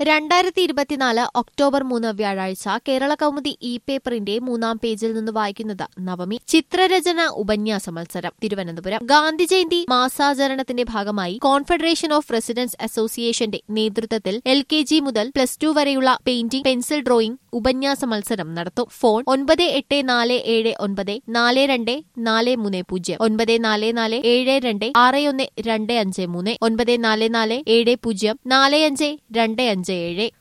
2024 October 3 വ്യാഴാഴ്ച Kerala Kaumudi E പേപ്പറിന്റെ 3-ാം പേജിൽ നിന്ന് വായിക്കുന്നത് നവമി. ചിത്രരചന ഉപന്യാസ മത്സരം. തിരുവനന്തപുരം. ഗാന്ധി ജയന്തി മാസാചരണത്തിന്റെ ഭാഗമായി കോൺഫെഡറേഷൻ ഓഫ് റെസിഡൻസ് അസോസിയേഷന്റെ നേതൃത്വത്തിൽ LKG മുതൽ +2 വരെയുള്ള പെയിന്റിംഗ്, പെൻസിൽ ഡ്രോയിംഗ് ഉപന്യാസ മത്സരം നടത്തും. ഫോൺ 9479424230 9444726125 9444704527.